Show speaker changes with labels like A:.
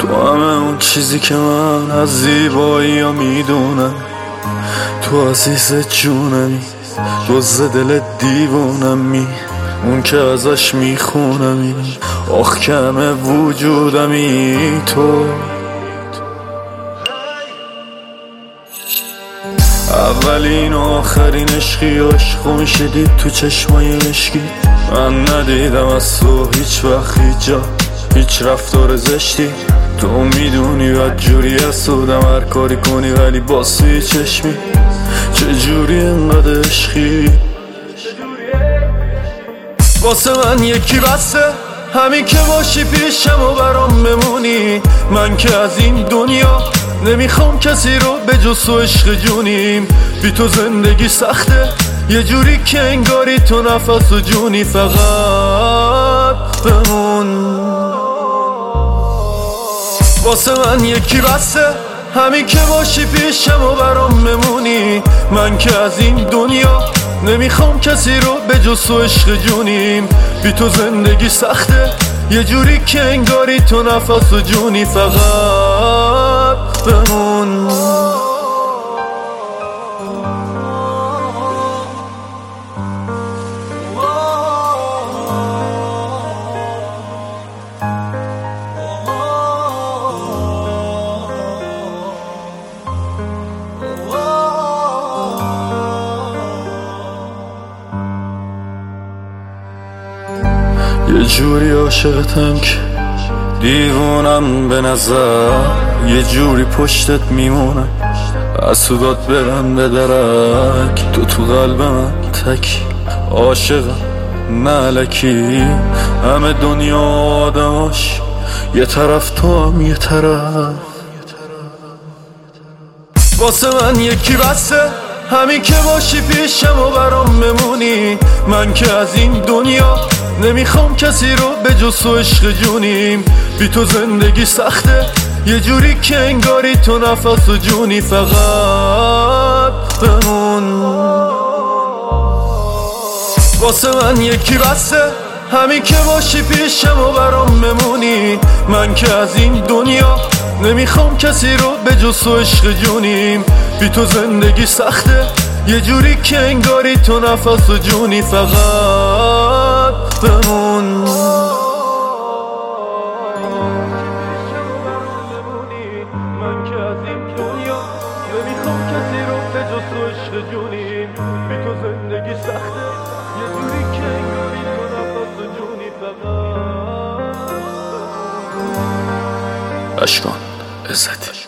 A: تو همه اون چیزی که من از زیبایی ها میدونم، تو عزیز جونمی، دوز دل دیوونمی، اون که ازش میخونمی، آخ که همه وجودمی تو. اولین و آخرین عشقی عشقو میشه دید تو چشمای مشکی. من ندیدم از تو هیچ وقت هیچ جا هیچ رفتار زشتی. تو میدونی بدجوری حسودم هر کاری کنی ولی باز توی چشمی. چجوری انقدر عشقی؟ واسه من یکی بسه، همین که باشی پیشم و برام بمونی. من که از این دنیا نمیخوام کسی رو به جز تو عشق جونیم. بی تو زندگی سخته، یه جوری که انگاری تو نفس و جونی. فقط بمون واسه من یکی بسه، همین که باشی پیشم و برام بمونی. من که از این دنیا نمیخوام کسی رو به جز تو عشق جونیم. بی تو زندگی سخته، یه جوری که انگاری تو نفس و جونی. فقط بمون. یه جوری عاشقتم که دیوونم به نظر، یه جوری پشتت میمونم از تو داد برم به درک. تو قلب من تکی عاشقم نه الکی، همه دنیا آدماش یه طرف تو هم یه طرف. واسه من یکی بسه، همین که باشی پیشم و برام بمونی. من که از این دنیا نمیخوام کسی رو به جز تو عشق جونیم. بی تو زندگی سخته، یه جوری که انگاری تو نفس و جونی. فقط بمون واسه من یکی بسه، همین که باشی پیشم و برام بمونی. من که از این دنیا نمیخوام کسی رو به جز تو عشق جونیم. بی تو زندگی سخته، یه جوری که انگاری تو نفس و جونی. فقط بمون. من که از این دنیا نمیخوام کسی رو به جز تو عشق جونیم. بی تو زندگی سخته، یه جوری که انگاری تو نفس و جونی. فقط اشکان عزتی.